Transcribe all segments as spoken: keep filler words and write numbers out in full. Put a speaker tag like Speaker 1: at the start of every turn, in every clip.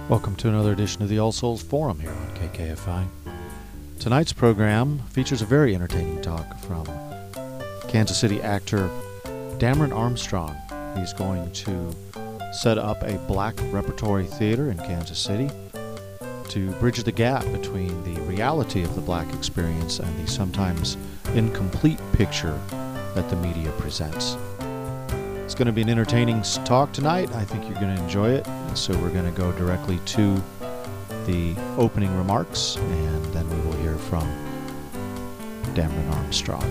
Speaker 1: Welcome to another edition of the All Souls Forum here on K K F I. Tonight's program features a very entertaining talk from Kansas City actor Dameron Armstrong. He's going to set up a black repertory theater in Kansas City to bridge the gap between the reality of the black experience and the sometimes incomplete picture that the media presents. It's going to be an entertaining talk tonight. I think you're going to enjoy it. So we're going to go directly to the opening remarks, and then we will hear from Dameron Armstrong.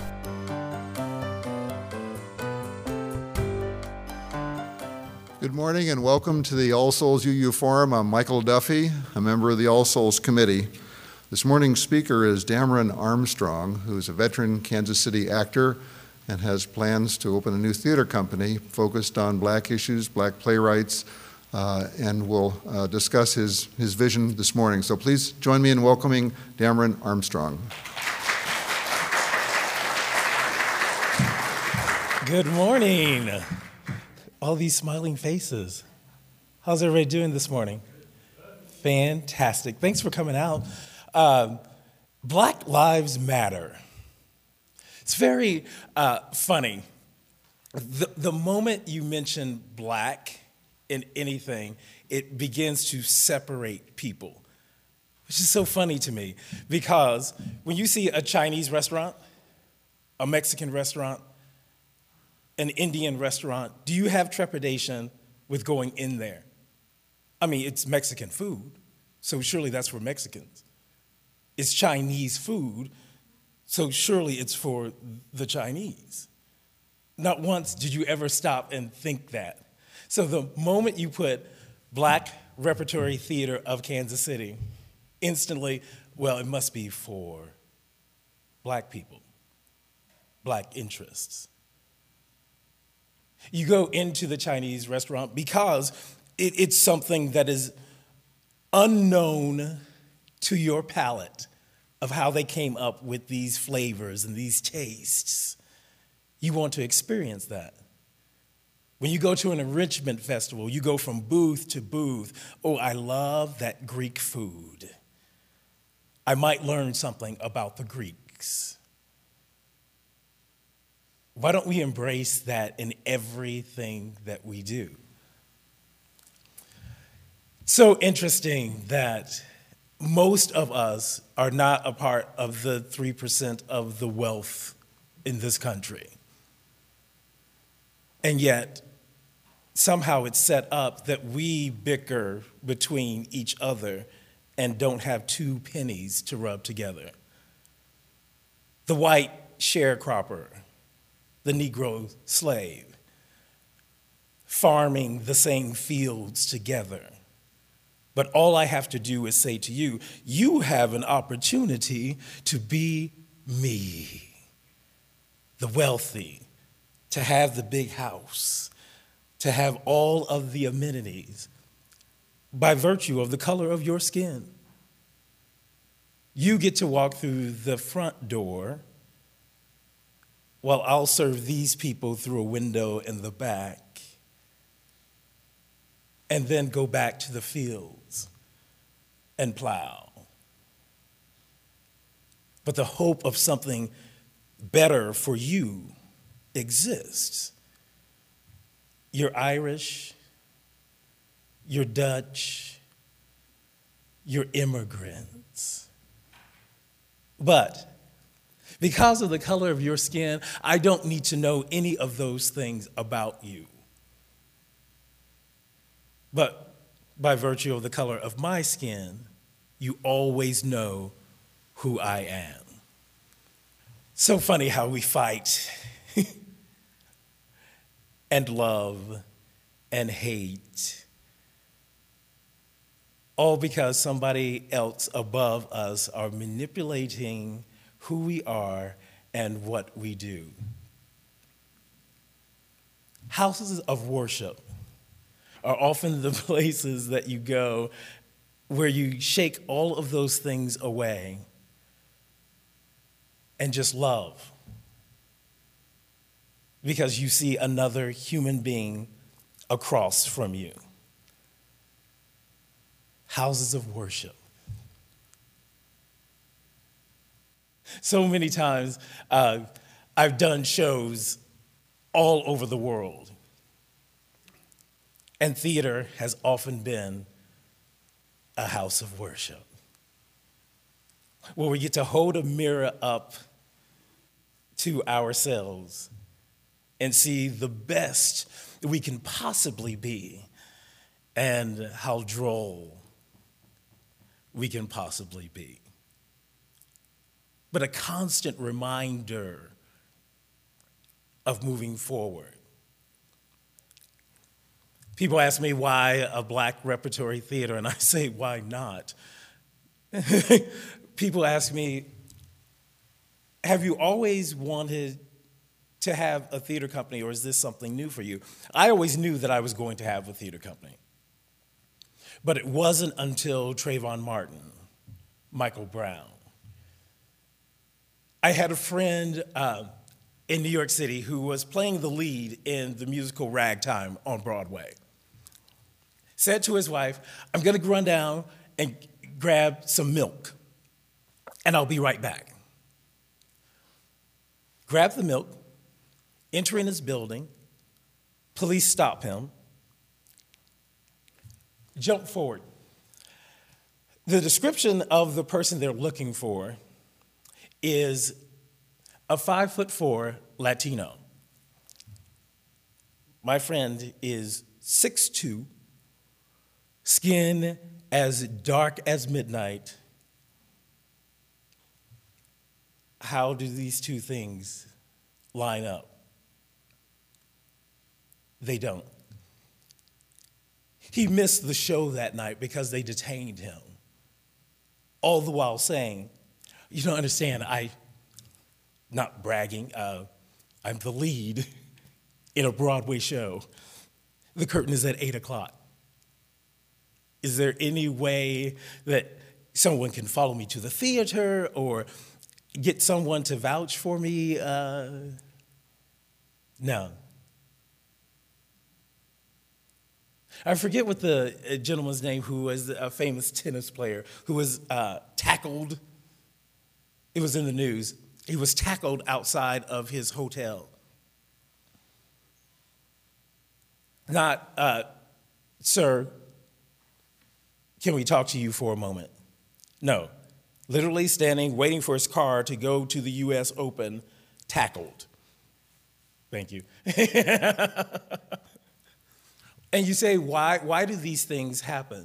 Speaker 2: Good morning and welcome to the All Souls U U Forum. I'm Michael Duffy, a member of the All Souls Committee. This morning's speaker is Dameron Armstrong, who is a veteran Kansas City actor and has plans to open a new theater company focused on black issues, black playwrights, uh, and will uh, discuss his, his vision this morning. So please join me in welcoming Dameron Armstrong.
Speaker 3: Good morning. All these smiling faces. How's everybody doing this morning? Fantastic. Thanks for coming out. Uh, Black Lives Matter. It's very uh, funny. The, the moment you mention black in anything, it begins to separate people, which is so funny to me, because when you see a Chinese restaurant, a Mexican restaurant, an Indian restaurant, do you have trepidation with going in there? I mean, it's Mexican food, so surely that's for Mexicans. It's Chinese food, so surely it's for the Chinese. Not once did you ever stop and think that. So the moment you put Black Repertory Theater of Kansas City, instantly, well, it must be for black people, black interests. You go into the Chinese restaurant because it, it's something that is unknown to your palate of how they came up with these flavors and these tastes. You want to experience that. When you go to an enrichment festival, you go from booth to booth. Oh, I love that Greek food. I might learn something about the Greeks. Why don't we embrace that in everything that we do? So interesting that most of us are not a part of the three percent of the wealth in this country. And yet, somehow it's set up that we bicker between each other and don't have two pennies to rub together. The white sharecropper, the Negro slave, farming the same fields together. But all I have to do is say to you, you have an opportunity to be me, the wealthy, to have the big house, to have all of the amenities by virtue of the color of your skin. You get to walk through the front door while I'll serve these people through a window in the back and then go back to the fields and plow. But the hope of something better for you exists. You're Irish, you're Dutch, you're immigrants. But because of the color of your skin, I don't need to know any of those things about you. But by virtue of the color of my skin, you always know who I am. So funny how we fight and love and hate, all because somebody else above us are manipulating who we are and what we do. Houses of worship are often the places that you go where you shake all of those things away and just love, because you see another human being across from you. houses of worship. So many times uh, I've done shows all over the world, and theater has often been a house of worship, where we get to hold a mirror up to ourselves and see the best we can possibly be and how droll we can possibly be. But a constant reminder of moving forward. People ask me why a Black repertory theater, and I say, why not? People ask me, have you always wanted to have a theater company, or is this something new for you? I always knew that I was going to have a theater company. But it wasn't until Trayvon Martin, Michael Brown. I had a friend uh, in New York City who was playing the lead in the musical Ragtime on Broadway. Said to his wife, I'm gonna run down and grab some milk, and I'll be right back. Grab the milk, enter in his building, police stop him, jump forward. The description of the person they're looking for is a five foot four Latino. My friend is six two, skin as dark as midnight. How do these two things line up? They don't. He missed the show that night because they detained him, all the while saying, you don't understand, I, not bragging, uh, I'm the lead in a Broadway show. The curtain is at eight o'clock. Is there any way that someone can follow me to the theater or get someone to vouch for me? Uh, no. I forget what the gentleman's name who was a famous tennis player who was uh, tackled. It was in the news. He was tackled outside of his hotel. Not, uh, sir, can we talk to you for a moment? No. Literally standing, waiting for his car to go to the U S Open, tackled. Thank you. And you say, why, why do these things happen?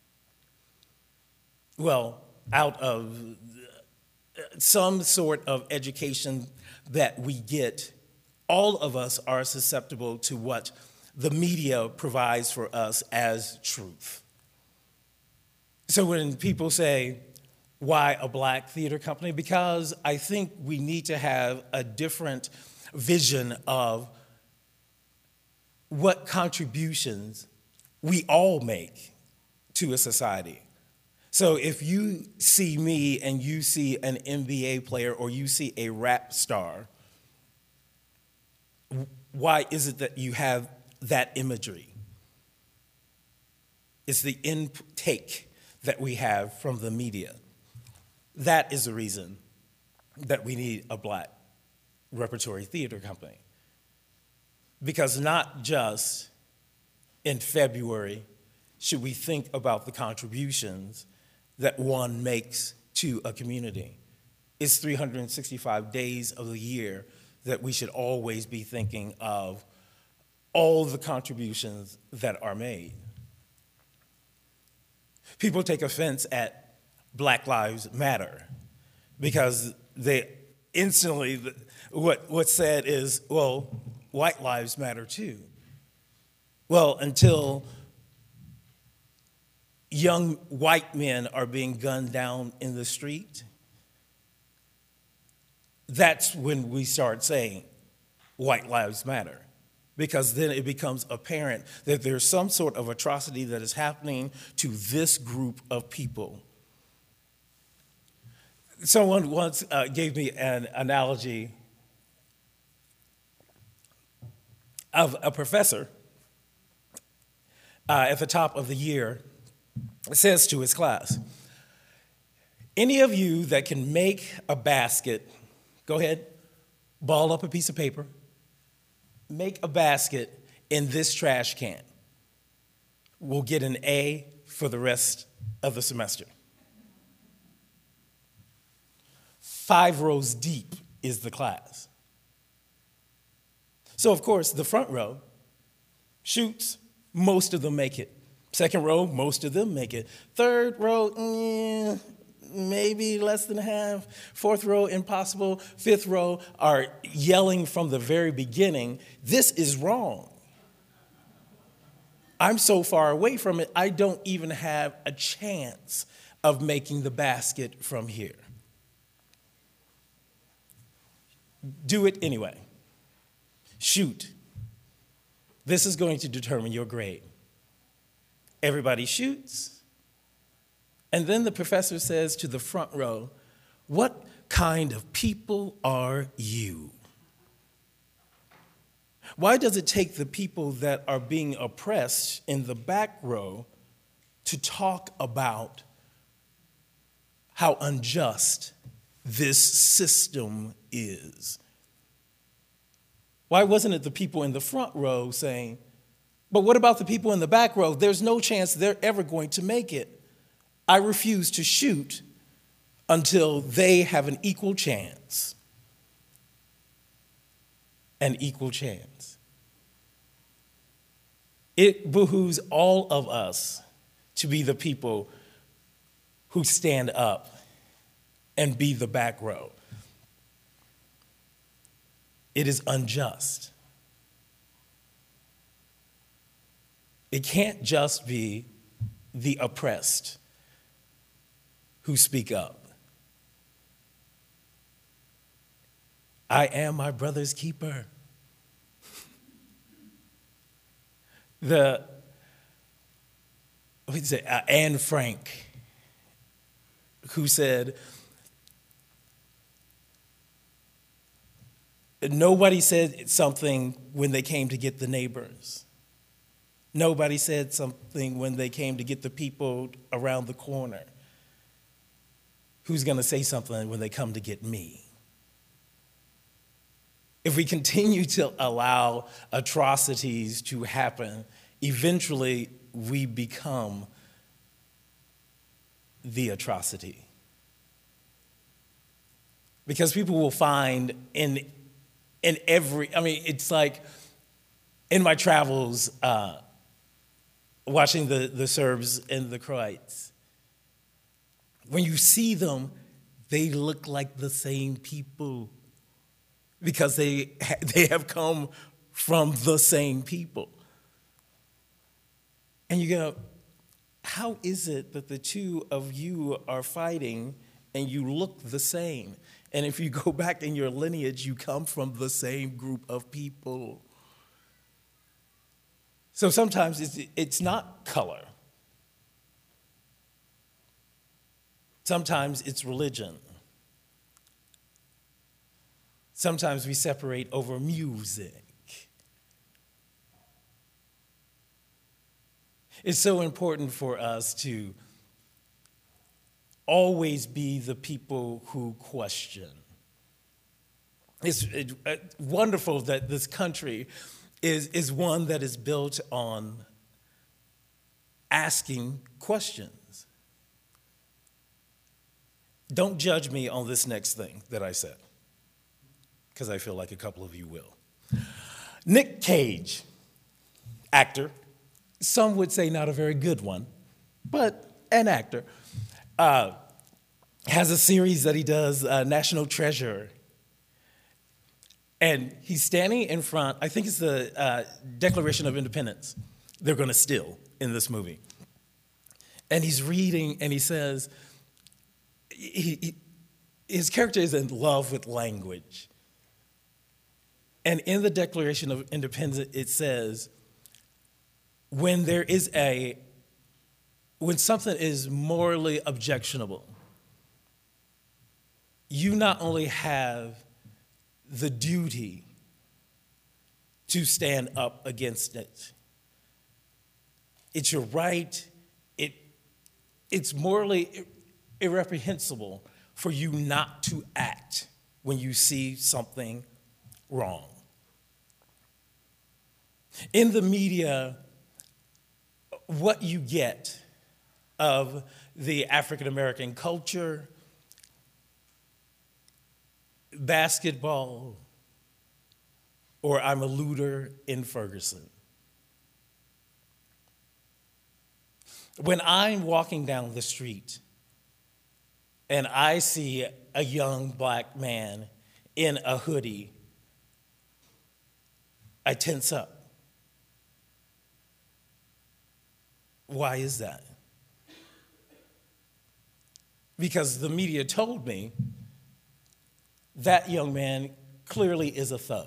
Speaker 3: Well, out of some sort of education that we get, all of us are susceptible to what the media provides for us as truth. So when people say, why a Black theater company? Because I think we need to have a different vision of what contributions we all make to a society. So if you see me and you see an N B A player or you see a rap star, why is it that you have that imagery? It's the intake that we have from the media. That is the reason that we need a Black repertory theater company. Because not just in February should we think about the contributions that one makes to a community. It's three hundred sixty-five days of the year that we should always be thinking of all the contributions that are made. People take offense at Black Lives Matter because they instantly, what, what's said is, well, white lives matter too. Well, until young white men are being gunned down in the street, that's when we start saying white lives matter. Because then it becomes apparent that there's some sort of atrocity that is happening to this group of people. Someone once uh, gave me an analogy of a professor uh, at the top of the year says to his class, any of you that can make a basket, go ahead, ball up a piece of paper, make a basket in this trash can, will get an A for the rest of the semester. Five rows deep is the class. So, of course, the front row shoots, most of them make it. Second row, most of them make it. Third row, eh, maybe less than half. Fourth row, impossible. Fifth row are yelling from the very beginning, this is wrong. I'm so far away from it, I don't even have a chance of making the basket from here. Do it anyway. Shoot. This is going to determine your grade. Everybody shoots. And then the professor says to the front row, what kind of people are you? Why does it take the people that are being oppressed in the back row to talk about how unjust this system is? Why wasn't it the people in the front row saying, but what about the people in the back row? There's no chance they're ever going to make it. I refuse to shoot until they have an equal chance. An equal chance. It behooves all of us to be the people who stand up and be the back row. It is unjust. It can't just be the oppressed who speak up. I am my brother's keeper. The, what did you say, uh, Anne Frank, who said, nobody said something when they came to get the neighbors. Nobody said something when they came to get the people around the corner. Who's going to say something when they come to get me? If we continue to allow atrocities to happen, eventually we become the atrocity. Because people will find in in every, I mean, it's like in my travels, uh, watching the, the Serbs and the Croats, when you see them, they look like the same people because they they have come from the same people. And you go, how is it that the two of you are fighting and you look the same? And if you go back in your lineage, you come from the same group of people. So sometimes it's, it's not color. Sometimes it's religion. Sometimes we separate over music. It's so important for us to always be the people who question. It's it, uh, wonderful that this country is, is one that is built on asking questions. Don't judge me on this next thing that I said, because I feel like a couple of you will. Nick Cage, actor, some would say not a very good one, but an actor, uh, has a series that he does, uh, National Treasure. And he's standing in front, I think it's the uh, Declaration of Independence they're going to steal in this movie. And he's reading, and he says, he, he, his character is in love with language. And in the Declaration of Independence, it says, when there is a, when something is morally objectionable, you not only have the duty to stand up against it, it's your right, it, it's morally irreprehensible for you not to act when you see something wrong. In the media, what you get of the African American culture, basketball, or I'm a looter in Ferguson. When I'm walking down the street and I see a young black man in a hoodie, I tense up. Why is that? Because the media told me that young man clearly is a thug.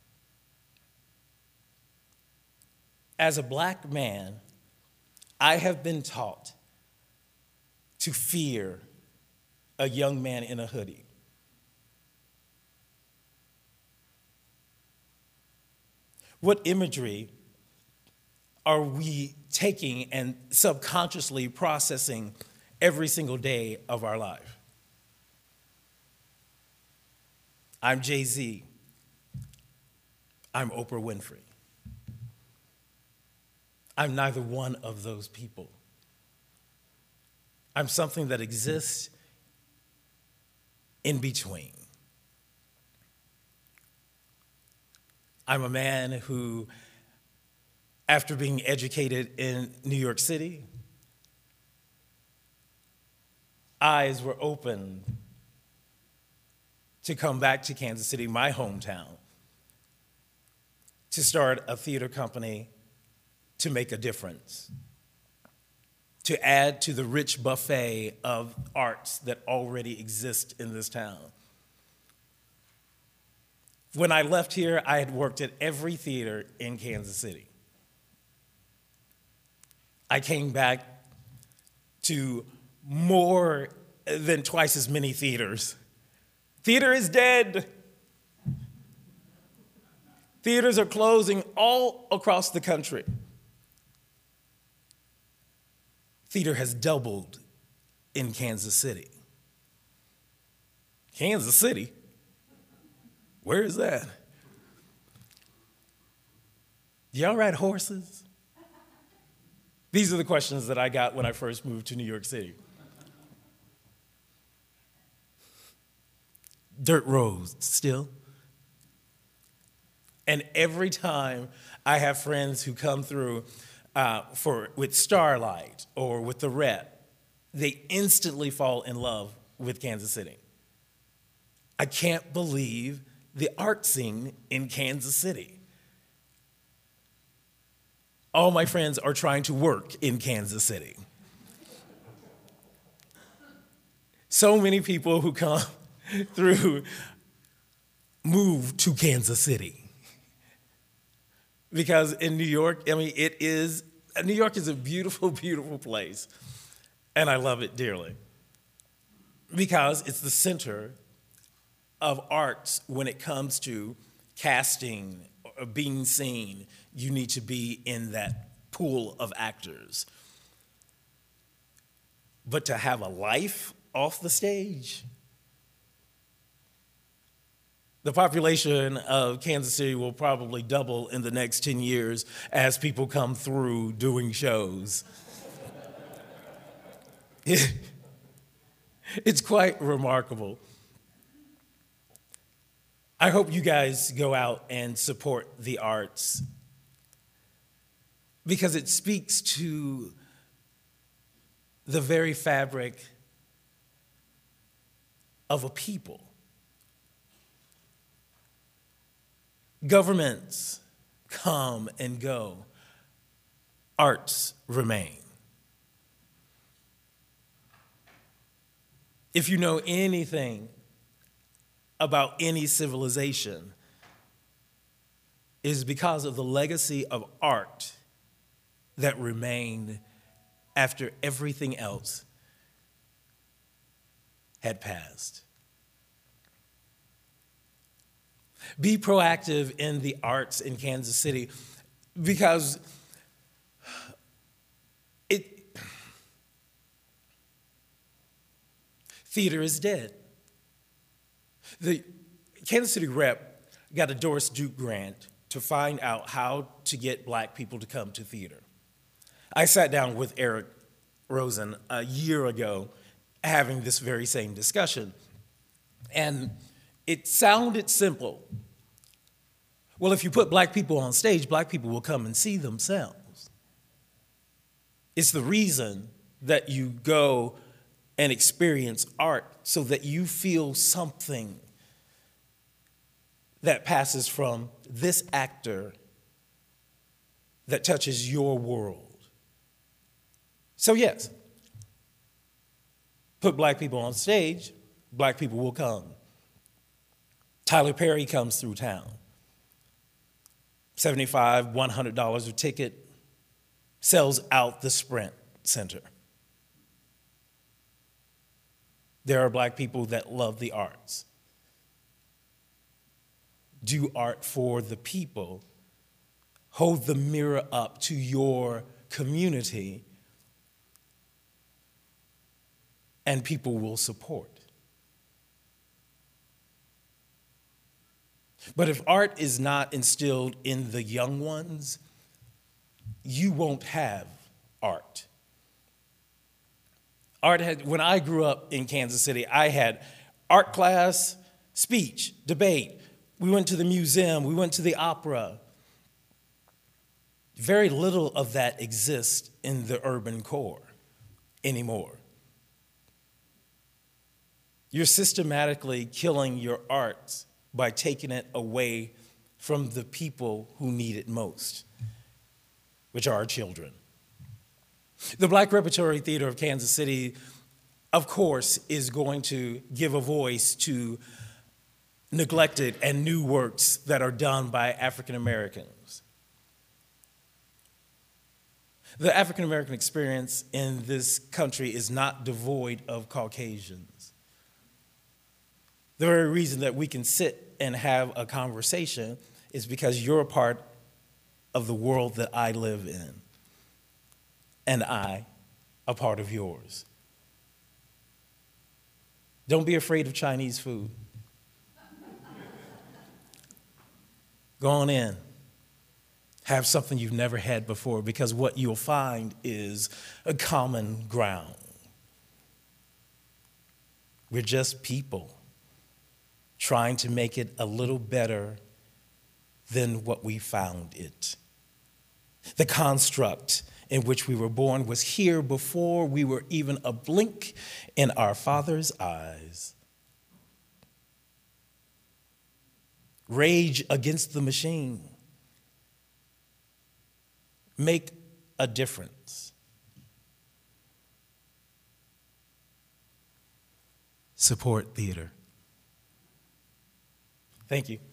Speaker 3: As a black man, I have been taught to fear a young man in a hoodie. What imagery are we taking and subconsciously processing every single day of our life? I'm Jay-Z. I'm Oprah Winfrey. I'm neither one of those people. I'm something that exists in between. I'm a man who, after being educated in New York City, eyes were opened to come back to Kansas City, my hometown, to start a theater company to make a difference, to add to the rich buffet of arts that already exist in this town. When I left here, I had worked at every theater in Kansas City. I came back to more than twice as many theaters. Theater is dead. Theaters are closing all across the country. Theater has doubled in Kansas City. Kansas City? Where is that? Do y'all ride horses? These are the questions that I got when I first moved to New York City. Dirt roads still. And every time I have friends who come through uh, for with Starlight or with the Rep, they instantly fall in love with Kansas City. I can't believe the art scene in Kansas City. All my friends are trying to work in Kansas City. So many people who come through move to Kansas City. Because in New York, I mean, it is, New York is a beautiful, beautiful place. And I love it dearly. Because it's the center of arts when it comes to casting or being seen. You need to be in that pool of actors. But to have a life off the stage, the population of Kansas City will probably double in the next ten years as people come through doing shows. It's quite remarkable. I hope you guys go out and support the arts because it speaks to the very fabric of a people. Governments come and go. Arts remain. If you know anything about any civilization, it is because of the legacy of art that remained after everything else had passed. Be proactive in the arts in Kansas City because it, theater is dead. The Kansas City rep got a Doris Duke grant to find out how to get black people to come to theater. I sat down with Eric Rosen a year ago having this very same discussion, and it sounded simple. Well, if you put black people on stage, black people will come and see themselves. It's the reason that you go and experience art, so that you feel something that passes from this actor that touches your world. So yes, put black people on stage, black people will come. Tyler Perry comes through town. seventy-five dollars, one hundred dollars a ticket, sells out the Sprint Center. There are black people that love the arts. Do art for the people. Hold the mirror up to your community, and people will support. But if art is not instilled in the young ones, you won't have art. Art had, when I grew up in Kansas City, I had art class, speech, debate. We went to the museum, we went to the opera. Very little of that exists in the urban core anymore. You're systematically killing your arts by taking it away from the people who need it most, which are our children. The Black Repertory Theater of Kansas City, of course, is going to give a voice to neglected and new works that are done by African Americans. The African American experience in this country is not devoid of Caucasians. The very reason that we can sit and have a conversation is because you're a part of the world that I live in, and I a part of yours. Don't be afraid of Chinese food. Go on in. Have something you've never had before, because what you'll find is a common ground. We're just people trying to make it a little better than what we found it. The construct in which we were born was here before we were even a blink in our Father's eyes. Rage against the machine. Make a difference. Support theater. Thank you.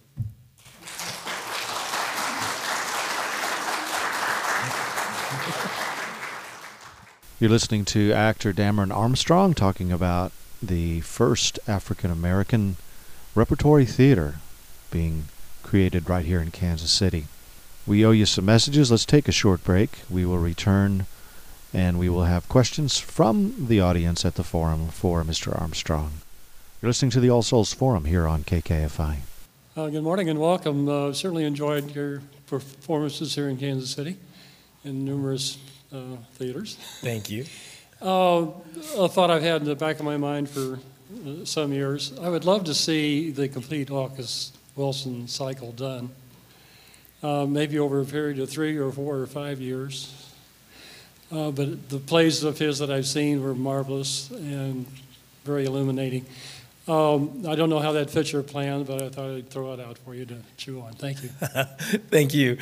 Speaker 1: You're listening to actor Dameron Armstrong talking about the first African-American repertory theater being created right here in Kansas City. We owe you some messages. Let's take a short break. We will return, and we will have questions from the audience at the forum for Mister Armstrong. You're listening to the All Souls Forum here on K K F I.
Speaker 4: Uh, good morning and welcome. Uh, certainly enjoyed your performances here in Kansas City in numerous uh, theaters.
Speaker 3: Thank you.
Speaker 4: Uh, a thought I've had in the back of my mind for uh, some years. I would love to see the complete August Wilson cycle done, uh, maybe over a period of three or four or five years. Uh, but the plays of his that I've seen were marvelous and very illuminating. Um, I don't know how that fits your plan, but I thought I'd throw it out for you to chew on. Thank you.
Speaker 3: Thank you.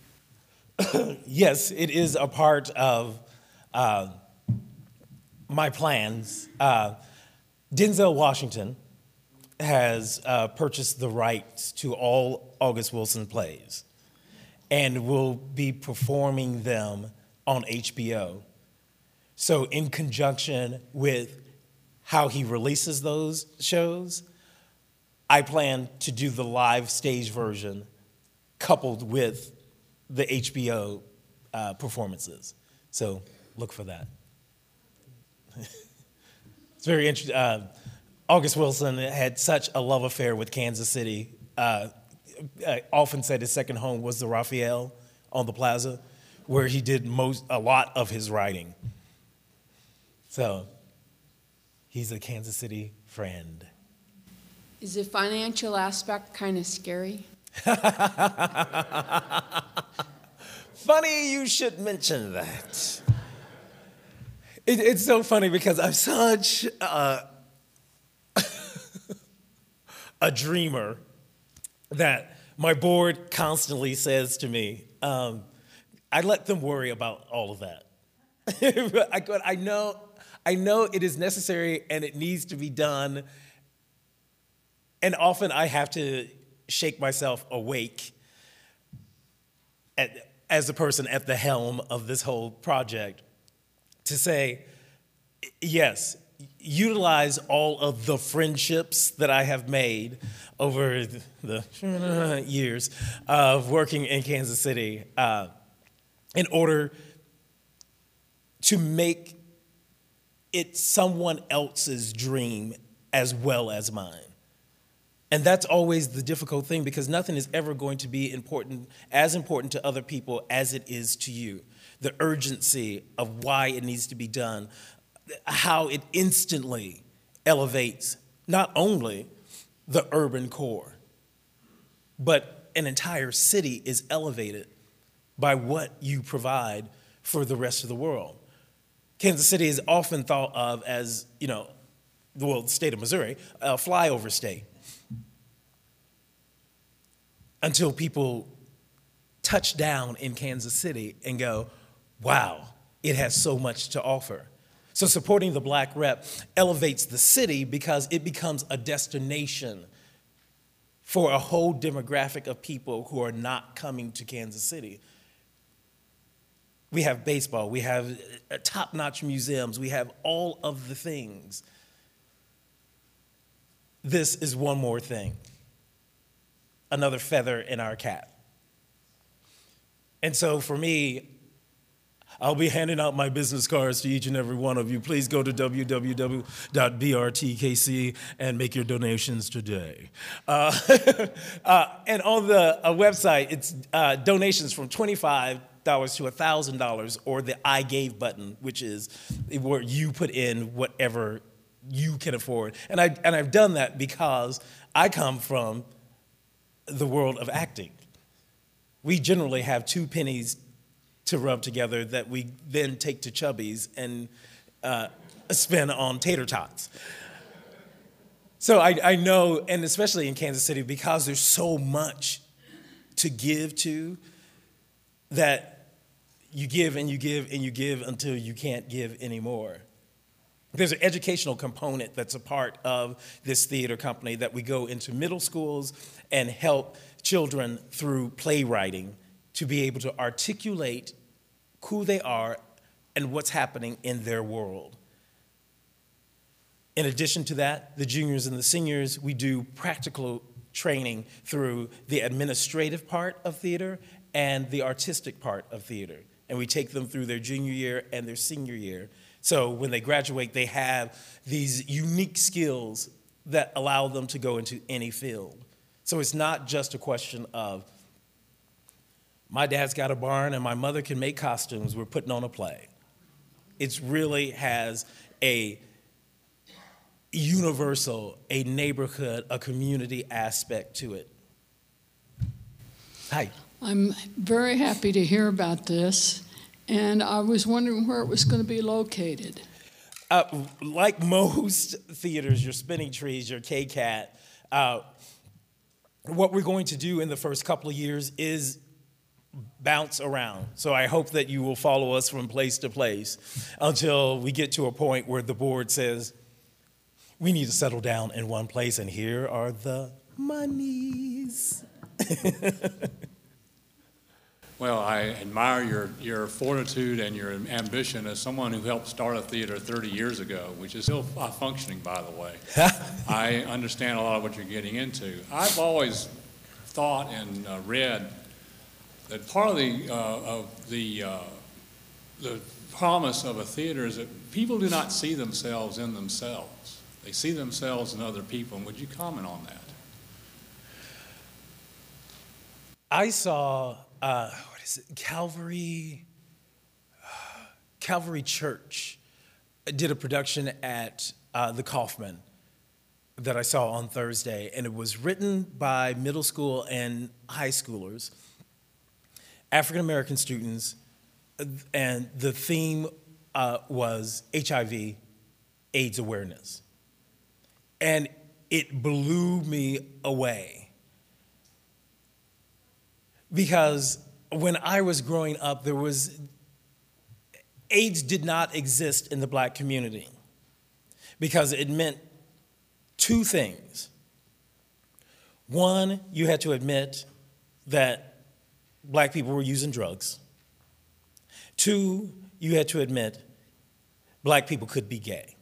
Speaker 3: Yes, it is a part of uh, my plans. Uh, Denzel Washington has uh, purchased the rights to all August Wilson plays and will be performing them on H B O. So in conjunction with how he releases those shows, I plan to do the live stage version coupled with the H B O uh, performances. So look for that. It's very interesting. Uh, August Wilson had such a love affair with Kansas City. Uh, I often said his second home was the Raphael on the Plaza, where he did most a lot of his writing. So he's a Kansas City friend.
Speaker 5: Is the financial aspect kind of scary?
Speaker 3: Funny you should mention that. It, it's so funny because I'm such a, a dreamer that my board constantly says to me, um, I let them worry about all of that. I, go, I know, I know it is necessary and it needs to be done. And often I have to shake myself awake at, as the person at the helm of this whole project to say, yes, utilize all of the friendships that I have made over the years of working in Kansas City uh, in order to make it someone else's dream as well as mine. And that's always the difficult thing because nothing is ever going to be important, as important to other people as it is to you. The urgency of why it needs to be done, how it instantly elevates not only the urban core, but an entire city is elevated by what you provide for the rest of the world. Kansas City is often thought of as, you know, well, the state of Missouri, a flyover state. Until people touch down in Kansas City and go, wow, it has so much to offer. So supporting the Black Rep elevates the city because it becomes a destination for a whole demographic of people who are not coming to Kansas City. We have baseball, we have top-notch museums, we have all of the things. This is one more thing. Another feather in our cap. And so for me, I'll be handing out my business cards to each and every one of you. Please go to w w w dot b r t k c and make your donations today. Uh, uh, and on the uh, website, it's uh, donations from twenty-five dollars to one thousand dollars, or the I Gave button, which is where you put in whatever you can afford. And, I, and I've done that because I come from the world of acting. We generally have two pennies to rub together that we then take to Chubby's and uh, spend on tater tots. So I, I know, and especially in Kansas City, because there's so much to give to, that you give and you give and you give until you can't give anymore. There's an educational component that's a part of this theater company that we go into middle schools and help children through playwriting to be able to articulate who they are and what's happening in their world. In addition to that, the juniors and the seniors, we do practical training through the administrative part of theater and the artistic part of theater. And we take them through their junior year and their senior year. So when they graduate, they have these unique skills that allow them to go into any field. So it's not just a question of, my dad's got a barn and my mother can make costumes, we're putting on a play. It really has a universal, a neighborhood, a community aspect to it. Hi.
Speaker 6: I'm very happy to hear about this, and I was wondering where it was going to be located.
Speaker 3: Uh, like most theaters, your Spinning Trees, your K CAT, uh, what we're going to do in the first couple of years is bounce around. So I hope that you will follow us from place to place until we get to a point where the board says, we need to settle down in one place, and here are the monies.
Speaker 7: Well, I admire your, your fortitude and your ambition as someone who helped start a theater thirty years ago, which is still uh, functioning, by the way. I understand a lot of what you're getting into. I've always thought and uh, read that part of the, uh, of the, uh, the promise of a theater is that people do not see themselves in themselves. They see themselves in other people. And would you comment on that?
Speaker 3: I saw, uh, what is it, Calvary, Calvary Church did a production at uh, the Kaufman that I saw on Thursday, and it was written by middle school and high schoolers, African-American students, and the theme uh, was H I V, AIDS awareness. And it blew me away. Because when I was growing up, there was, AIDS did not exist in the black community because it meant two things. One, you had to admit that black people were using drugs. Two, you had to admit black people could be gay.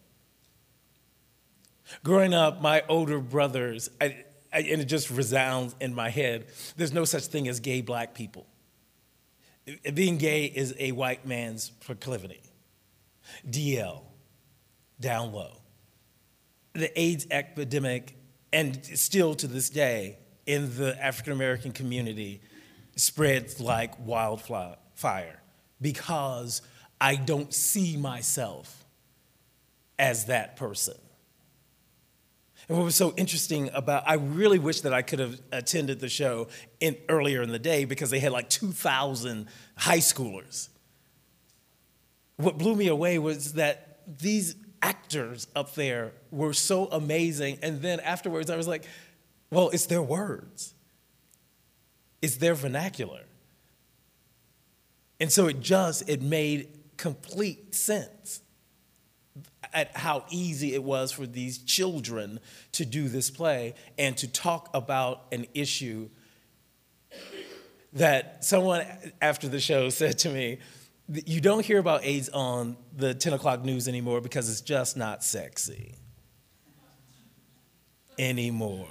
Speaker 3: Growing up, my older brothers, I, I, and it just resounds in my head, there's no such thing as gay black people. Being gay is a white man's proclivity. D L, down low. The AIDS epidemic, and still to this day, in the African American community, spreads like wildfire because I don't see myself as that person. And what was so interesting about, I really wish that I could have attended the show in, earlier in the day because they had like two thousand high schoolers. What blew me away was that these actors up there were so amazing. And then afterwards I was like, well, it's their words. It's their vernacular. And so it just, it made complete sense at how easy it was for these children to do this play and to talk about an issue that someone after the show said to me, you don't hear about AIDS on the ten o'clock news anymore because it's just not sexy anymore.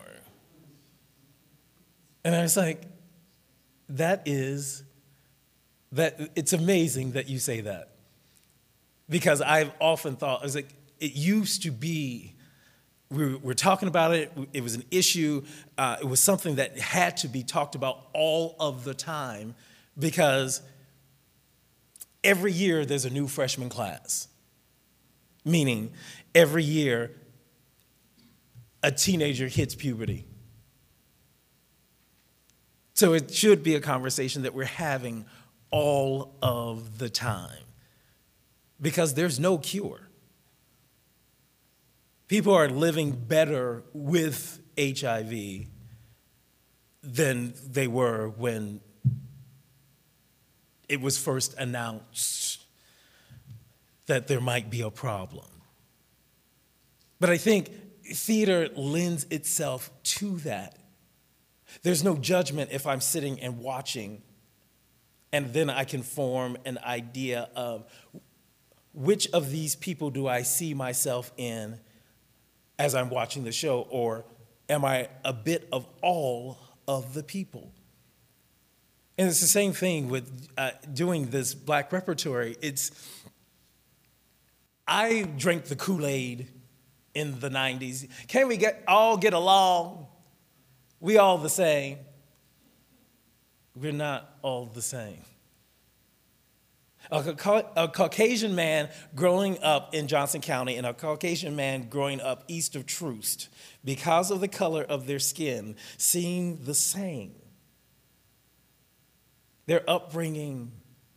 Speaker 3: And I was like, that is, that it's amazing that you say that. Because I've often thought, I was like, it used to be, we were talking about it, it was an issue, uh, it was something that had to be talked about all of the time because every year there's a new freshman class. Meaning, every year a teenager hits puberty. So it should be a conversation that we're having all of the time. Because there's no cure. People are living better with H I V than they were when it was first announced that there might be a problem. But I think theater lends itself to that. There's no judgment if I'm sitting and watching, and then I can form an idea of which of these people do I see myself in as I'm watching the show, or am I a bit of all of the people? And it's the same thing with uh, doing this black repertory. It's, I drank the Kool-Aid in the nineties. Can we get all get along? We all the same. We're not all the same. A, a Caucasian man growing up in Johnson County and a Caucasian man growing up east of Troost, because of the color of their skin, seem the same. Their upbringing,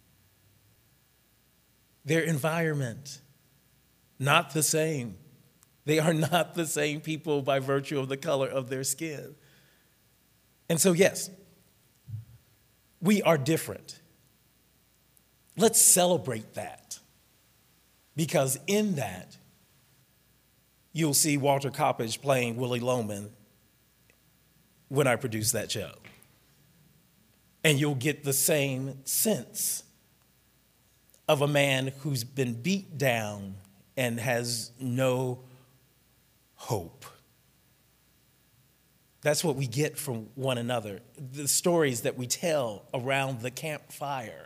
Speaker 3: their environment, not the same. They are not the same people by virtue of the color of their skin. And so, yes, we are different. Let's celebrate that, because in that, you'll see Walter Coppage playing Willie Loman when I produce that show. And you'll get the same sense of a man who's been beat down and has no hope. That's what we get from one another. The stories that we tell around the campfire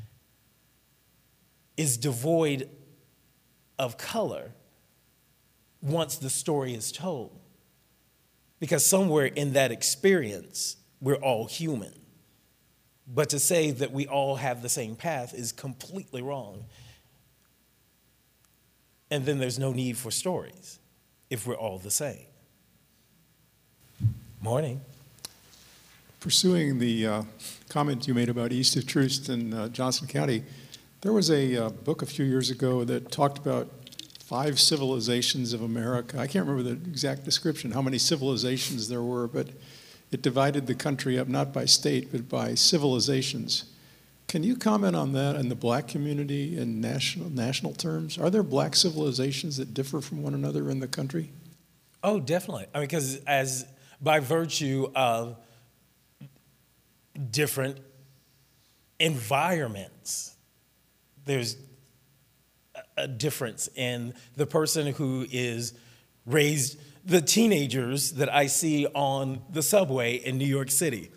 Speaker 3: is devoid of color once the story is told. Because somewhere in that experience, we're all human. But to say that we all have the same path is completely wrong. And then there's no need for stories if we're all the same. Morning.
Speaker 8: Pursuing the uh, comment you made about East of Troost in uh, Johnson County, there was a uh, book a few years ago that talked about five civilizations of America. I can't remember the exact description, how many civilizations there were, but it divided the country up not by state, but by civilizations. Can you comment on that in the black community in national national terms? Are there black civilizations that differ from one another in the country?
Speaker 3: Oh, definitely. I mean, because as by virtue of different environments, there's a difference in the person who is raised, the teenagers that I see on the subway in New York City.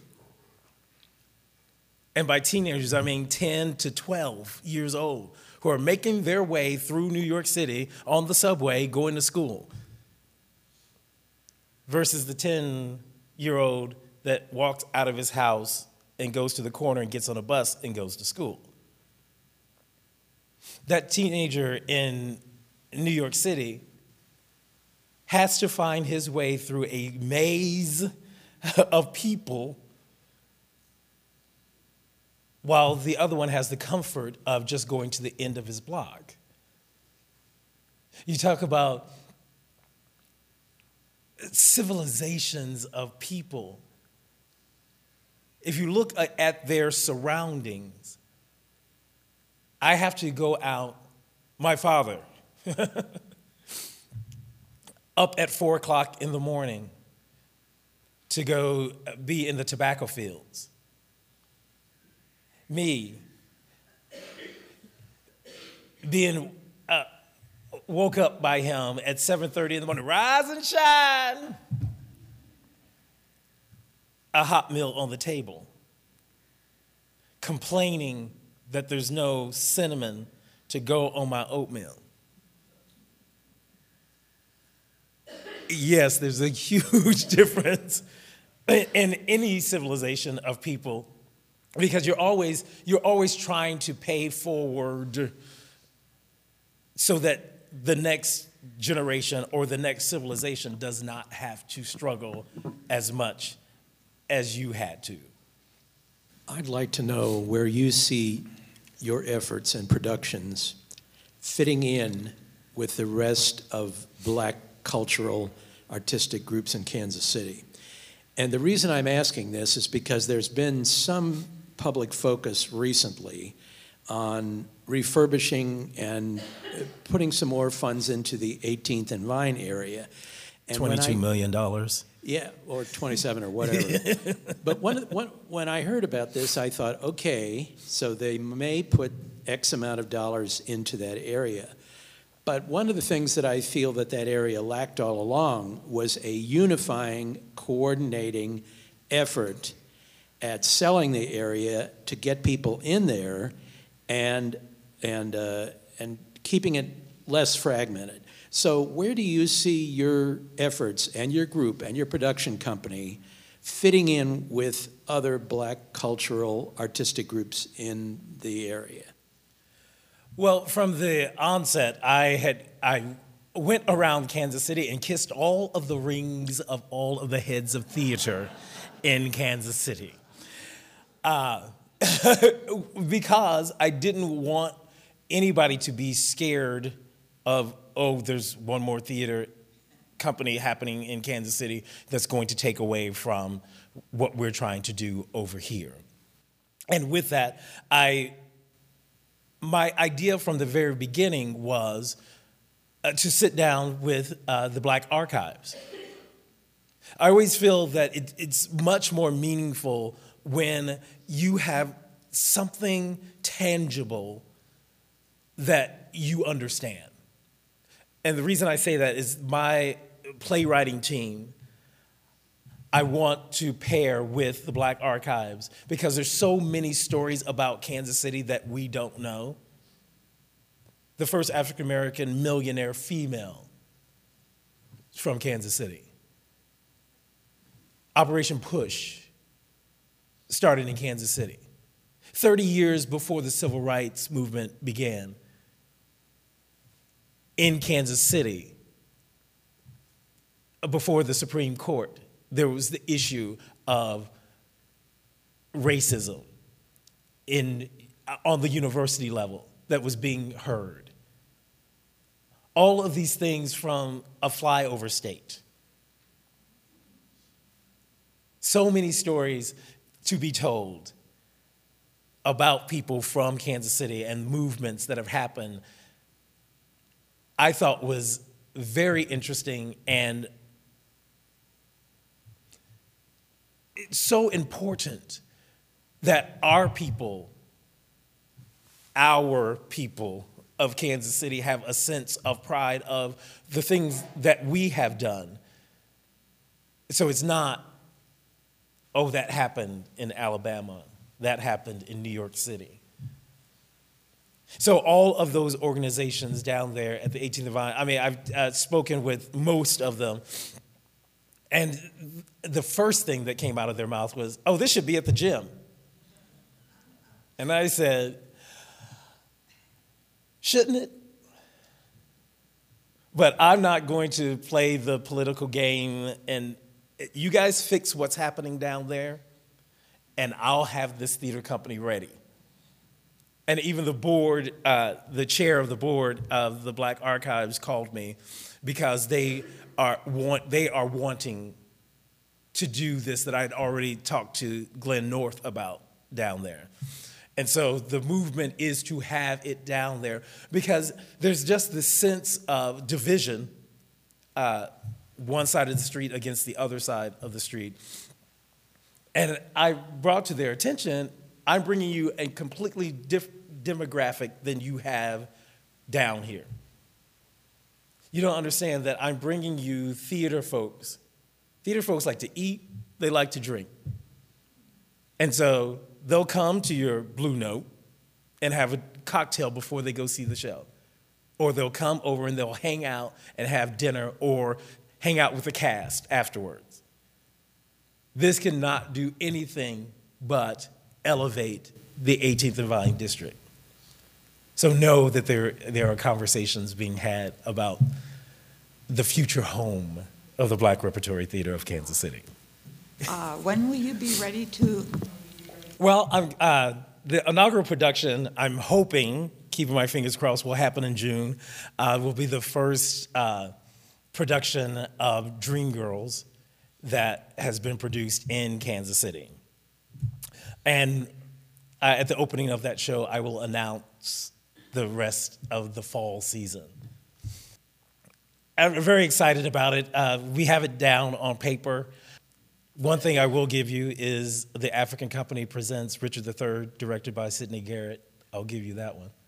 Speaker 3: And by teenagers, I mean ten to twelve years old, who are making their way through New York City on the subway going to school, versus the ten-year-old that walks out of his house and goes to the corner and gets on a bus and goes to school. That teenager in New York City has to find his way through a maze of people, while the other one has the comfort of just going to the end of his block. You talk about civilizations of people. If you look at their surroundings, I have to go out, my father, up at four o'clock in the morning to go be in the tobacco fields. Me, being uh, woke up by him at seven thirty in the morning, rise and shine, a hot meal on the table, complaining that there's no cinnamon to go on my oatmeal. Yes, there's a huge difference in any civilization of people, because you're always you're always trying to pay forward so that the next generation or the next civilization does not have to struggle as much as you had to.
Speaker 9: I'd like to know where you see your efforts and productions fitting in with the rest of black cultural artistic groups in Kansas City. And the reason I'm asking this is because there's been some public focus recently on refurbishing and putting some more funds into the eighteenth and Vine area. And
Speaker 3: twenty-two million dollars.
Speaker 9: Yeah, or twenty-seven or whatever. But when, when, when I heard about this, I thought, okay, so they may put X amount of dollars into that area. But one of the things that I feel that that area lacked all along was a unifying, coordinating effort at selling the area to get people in there and, and, uh, and keeping it less fragmented. So where do you see your efforts and your group and your production company fitting in with other black cultural artistic groups in the area?
Speaker 3: Well, from the onset, I had I went around Kansas City and kissed all of the rings of all of the heads of theater in Kansas City. Uh, because I didn't want anybody to be scared of, oh, there's one more theater company happening in Kansas City that's going to take away from what we're trying to do over here. And with that, I, my idea from the very beginning was uh, to sit down with uh, the Black Archives. I always feel that it, it's much more meaningful when you have something tangible that you understand. And the reason I say that is my playwriting team, I want to pair with the Black Archives because there's so many stories about Kansas City that we don't know. The first African-American millionaire female from Kansas City. Operation Push started in Kansas City. thirty years before the civil rights movement began, in Kansas City, before the Supreme Court, there was the issue of racism in, on the university level that was being heard. All of these things from a flyover state. So many stories to be told about people from Kansas City and movements that have happened, I thought was very interesting, and it's so important that our people, our people of Kansas City have a sense of pride of the things that we have done. So it's not, oh, that happened in Alabama, that happened in New York City. So all of those organizations down there at the eighteenth and Vine, I mean, I've uh, spoken with most of them, and the first thing that came out of their mouth was, oh, this should be at the gym. And I said, shouldn't it? But I'm not going to play the political game, and you guys fix what's happening down there, and I'll have this theater company ready. And even the board, uh, the chair of the board of the Black Archives called me because they are want they are wanting to do this that I'd already talked to Glenn North about down there. And so the movement is to have it down there because there's just this sense of division, uh, one side of the street against the other side of the street. And I brought to their attention, I'm bringing you a completely different demographic than you have down here. You don't understand that I'm bringing you theater folks. Theater folks like to eat, they like to drink. And so they'll come to your Blue Note and have a cocktail before they go see the show. Or they'll come over and they'll hang out and have dinner or hang out with the cast afterwards. This cannot do anything but elevate the eighteenth and Vine district. So know that there, there are conversations being had about the future home of the Black Repertory Theater of Kansas City.
Speaker 10: Uh, when will you be ready to?
Speaker 3: Well, I'm, uh, the inaugural production, I'm hoping, keeping my fingers crossed, will happen in June. Uh, will be the first uh, production of Dreamgirls that has been produced in Kansas City. And uh, at the opening of that show, I will announce the rest of the fall season. I'm very excited about it. Uh, we have it down on paper. One thing I will give you is The African Company Presents Richard the Third, directed by Sidney Garrett. I'll give you that one.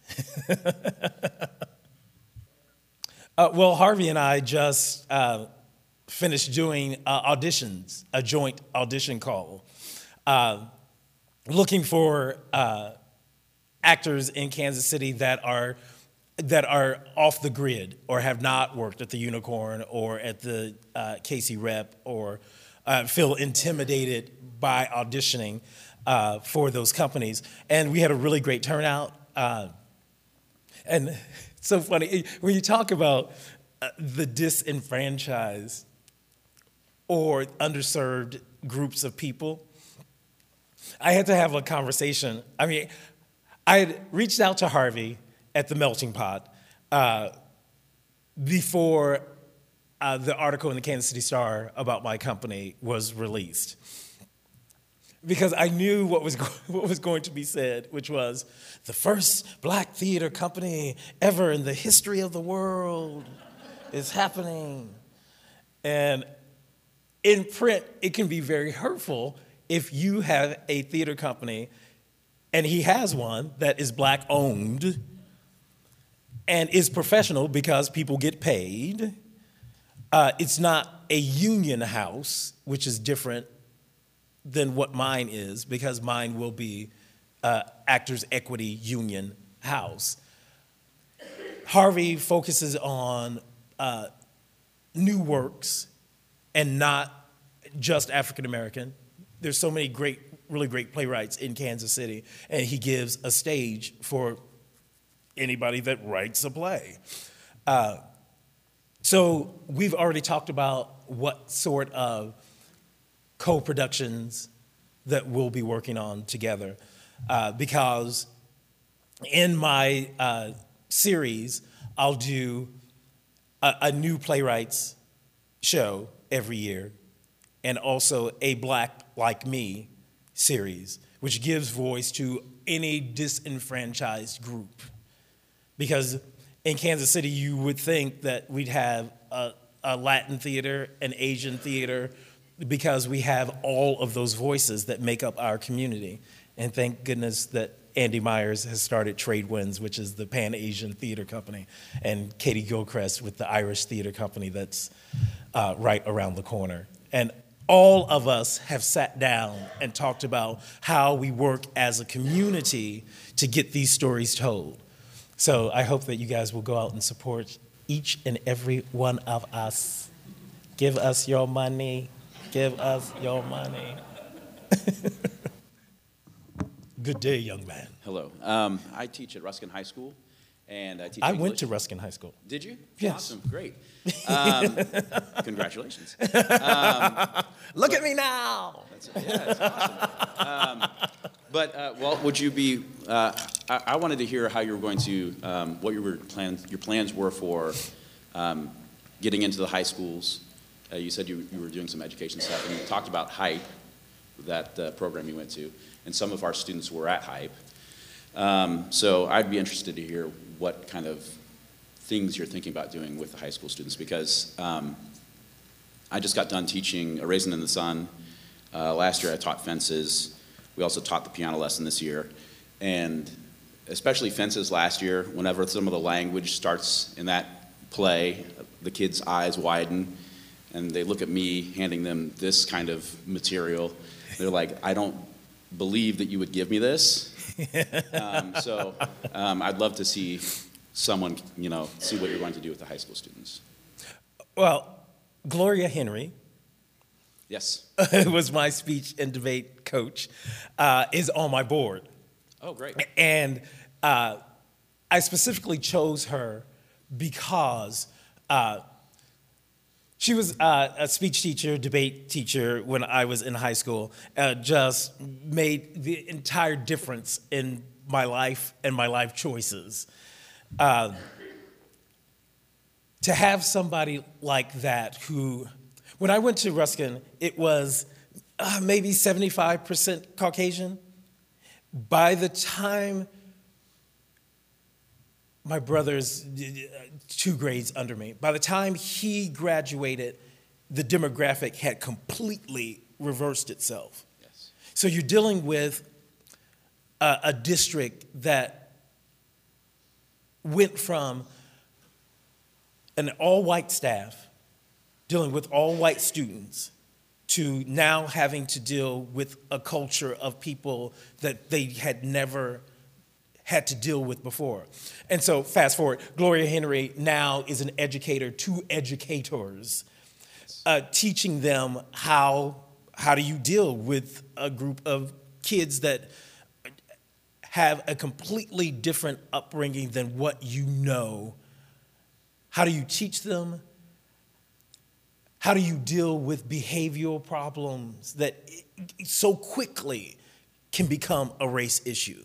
Speaker 3: uh, well, Harvey and I just uh, finished doing uh, auditions, a joint audition call, uh, looking for uh, actors in Kansas City that are that are off the grid or have not worked at the Unicorn or at the uh, K C Rep or uh, feel intimidated by auditioning uh, for those companies. And we had a really great turnout. Uh, and it's so funny, when you talk about uh, the disenfranchised or underserved groups of people, I had to have a conversation. I mean, I had reached out to Harvey at the Melting Pot uh, before uh, the article in the Kansas City Star about my company was released, because I knew what was go- what was going to be said, which was the first black theater company ever in the history of the world is happening. And in print, it can be very hurtful if you have a theater company, and he has one that is black owned and is professional because people get paid. Uh, it's not a union house, which is different than what mine is, because mine will be uh, Actors Equity Union House. Harvey focuses on uh, new works and not just African American. There's so many great, really great playwrights in Kansas City, and he gives a stage for anybody that writes a play. Uh, so we've already talked about what sort of co-productions that we'll be working on together, uh, because in my uh, series, I'll do a, a new playwrights show every year, and also a Black Like Me series, which gives voice to any disenfranchised group. Because in Kansas City, you would think that we'd have a, a Latin theater, an Asian theater, because we have all of those voices that make up our community. And thank goodness that Andy Myers has started Trade Winds, which is the Pan-Asian theater company, and Katie Gilchrist with the Irish theater company that's uh, right around the corner. And all of us have sat down and talked about how we work as a community to get these stories told. So I hope that you guys will go out and support each and every one of us. Give us your money. Give us your money. Good day, young man.
Speaker 11: Hello. Um, I teach at Ruskin High School, and I teach
Speaker 3: I
Speaker 11: English.
Speaker 3: went to Ruskin High School.
Speaker 11: Did you?
Speaker 3: Yes.
Speaker 11: Awesome. Great. Um, congratulations. Um,
Speaker 3: Look at me now.
Speaker 11: That's, yeah, that's awesome. Um, but, uh, well, would you be, uh, I, I wanted to hear how you were going to, um, what your plans, your plans were for um, getting into the high schools. Uh, you said you, you were doing some education stuff, and you talked about HYPE, that uh, program you went to, and some of our students were at HYPE. Um, so I'd be interested to hear what kind of things you're thinking about doing with the high school students, because um, I just got done teaching A Raisin in the Sun. Uh, last year I taught fences. We also taught the piano lesson this year. And especially fences last year, whenever some of the language starts in that play, the kids' eyes widen, and they look at me handing them this kind of material. They're like, I don't believe that you would give me this. um, so um, I'd love to see someone, you know, see what you're going to do with the high school students.
Speaker 3: Well, Gloria Henry,
Speaker 11: yes,
Speaker 3: was my speech and debate coach, uh, is on my board.
Speaker 11: Oh, great.
Speaker 3: And uh, I specifically chose her because uh, she was uh, a speech teacher, debate teacher when I was in high school, uh, just made the entire difference in my life and my life choices. Uh, to have somebody like that who, when I went to Ruskin, it was uh, maybe seventy-five percent Caucasian. By the time my brother's two grades under me, by the time he graduated, the demographic had completely reversed itself.
Speaker 11: Yes.
Speaker 3: So you're dealing with a, a district that went from an all-white staff dealing with all-white students to now having to deal with a culture of people that they had never had to deal with before. And so fast forward, Gloria Henry now is an educator to educators, uh, teaching them how, how do you deal with a group of kids that have a completely different upbringing than what you know. How do you teach them? How do you deal with behavioral problems that so quickly can become a race issue?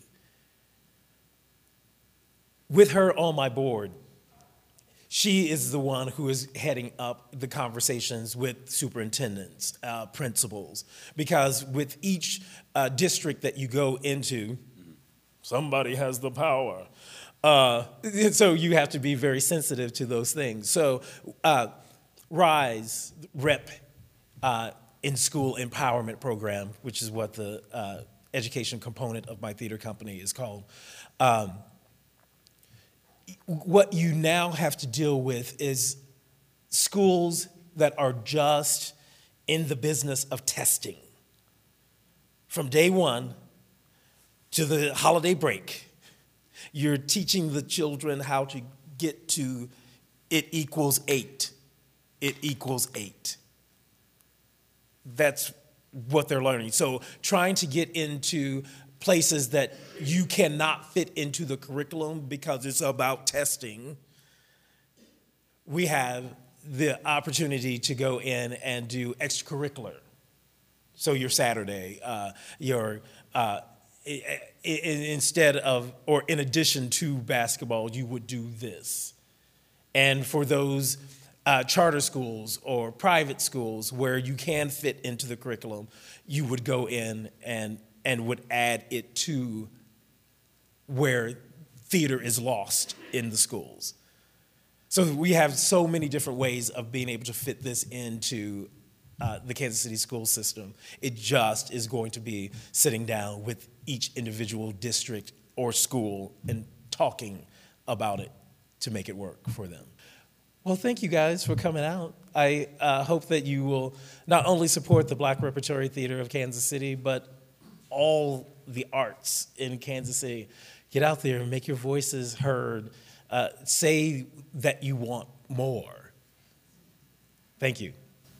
Speaker 3: With her on my board, she is the one who is heading up the conversations with superintendents, uh, principals, because with each uh, district that you go into, somebody has the power. Uh, so you have to be very sensitive to those things. So uh, RISE, REP, uh, in-school empowerment program, which is what the uh, education component of my theater company is called. Um, what you now have to deal with is schools that are just in the business of testing. From day one to the holiday break, you're teaching the children how to get to it equals eight it equals eight. That's what they're learning. So trying to get into places that you cannot fit into the curriculum because it's about testing, we have the opportunity to go in and do extracurricular. So your Saturday, uh, your uh, I, I, instead of, or in addition to basketball, you would do this. And for those uh, charter schools or private schools where you can fit into the curriculum, you would go in and, and would add it to where theater is lost in the schools. So we have so many different ways of being able to fit this into uh, the Kansas City school system. It just is going to be sitting down with each individual district or school and talking about it to make it work for them. Well, thank you guys for coming out. I uh, hope that you will not only support the Black Repertory Theater of Kansas City, but all the arts in Kansas City. Get out there and make your voices heard. Uh, say that you want more. Thank you.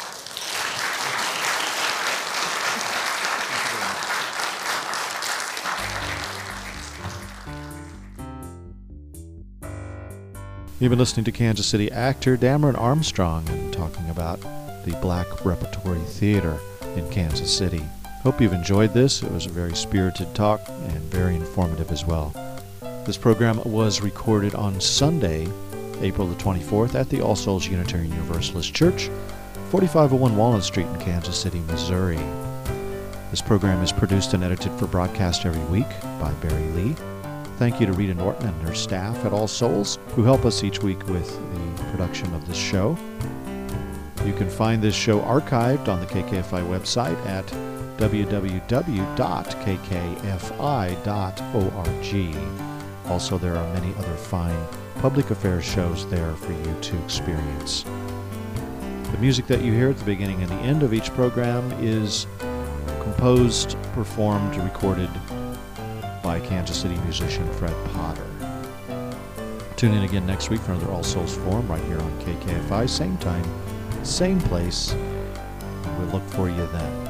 Speaker 1: You've been listening to Kansas City actor Dameron Armstrong and talking about the Black Repertory Theater in Kansas City. Hope you've enjoyed this. It was a very spirited talk and very informative as well. This program was recorded on Sunday, April the twenty-fourth at the All Souls Unitarian Universalist Church, forty-five oh one Walnut Street in Kansas City, Missouri. This program is produced and edited for broadcast every week by Barry Lee. Thank you to Rita Norton and her staff at All Souls, who help us each week with the production of this show. You can find this show archived on the K K F I website at w w w dot k k f i dot org. Also, there are many other fine public affairs shows there for you to experience. The music that you hear at the beginning and the end of each program is composed, performed, recorded by Kansas City musician Fred Potter. Tune in again next week for another All Souls Forum right here on K K F I, same time, same place. We'll look for you then.